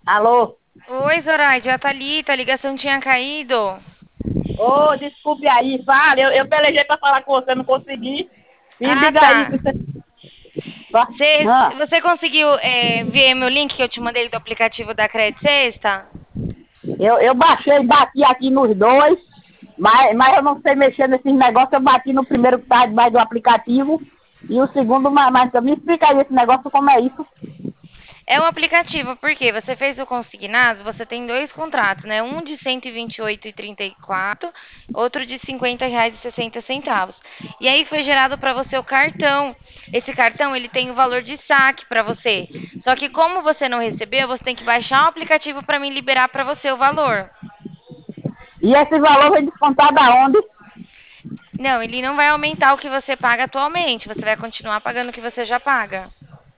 Alô? Oi, Zoraide, é a Thalita, a ligação tinha caído. Ô, desculpe aí, fala. Eu pelejei pra falar com você, não consegui. Me Ah, diga aí, tá. que você... Ah, Você conseguiu ver meu link que eu te mandei do aplicativo da Credit Sexta? eu baixei, bati aqui nos dois, mas eu não sei mexer nesses negócios. Eu bati no primeiro que tá debaixo do aplicativo e o segundo, mas me explica aí esse negócio, como é isso. É um aplicativo, porque você fez o consignado, você tem dois contratos, né? Um de 128,34, outro de R$ 50,60. E aí foi gerado para você o cartão. Esse cartão, ele tem o valor de saque para você. Só que como você não recebeu, você tem que baixar o aplicativo para me liberar para você o valor. E esse valor vem descontado aonde? Não, ele não vai aumentar o que você paga atualmente. Você vai continuar pagando o que você já paga.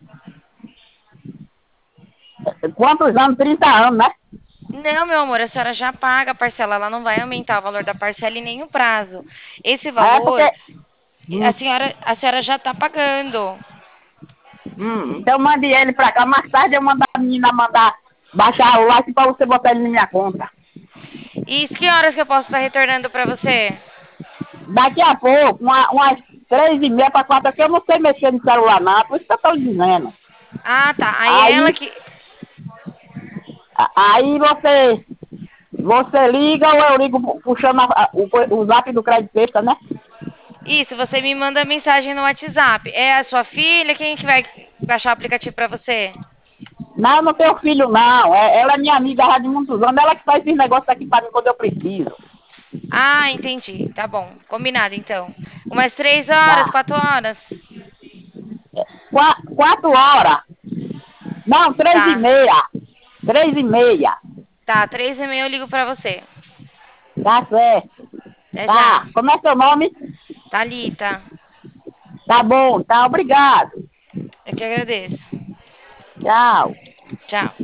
Quantos anos? 30 anos, né? Não, meu amor, a senhora já paga a parcela. Ela não vai aumentar o valor da parcela e nem o prazo. Esse Mas é porque... valor, Hum, a senhora já está pagando. então mande ele pra cá. Mais tarde eu mando a menina mandar baixar o like pra você botar ele na minha conta. E que horas que eu posso estar retornando para você? Daqui a pouco, umas 3h30 para 4, que eu não sei mexer no celular não, por isso que eu estou dizendo. Ah, tá. Aí é ela Aí, que. aí você liga ou eu ligo puxando o zap do crédito Sexta, né? Isso, você me manda mensagem no WhatsApp. É a sua filha? Quem que vai baixar o aplicativo para você? Não, eu não tenho filho não, ela é minha amiga já de muitos anos, ela que faz esses negócios aqui para mim quando eu preciso. Ah, entendi. Tá bom. Combinado, então. Umas 3 horas, Tá. 4 horas? 4 horas. Não, três e Tá. meia. 3h30. Tá, 3h30 eu ligo pra você. Tá certo. Até Tá. já. Como é seu nome? Thalita. Tá bom, tá, obrigado. Eu que agradeço. Tchau. Tchau.